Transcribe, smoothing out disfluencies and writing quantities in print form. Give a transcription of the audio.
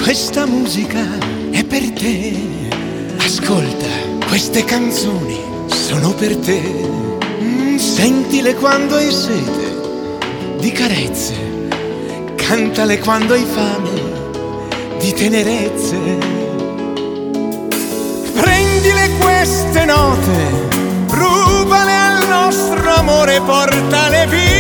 Questa musica è per te. Ascolta, queste canzoni sono per te. Sentile quando hai sete di carezze, cantale quando hai fame di tenerezze. Prendile queste note, rubale al nostro amore, portale via.